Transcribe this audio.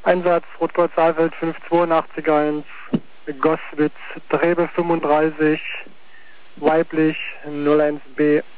Einsatz Rotgott Saalfeld 582-1, Goswitz, Trebe 35, weiblich 01B.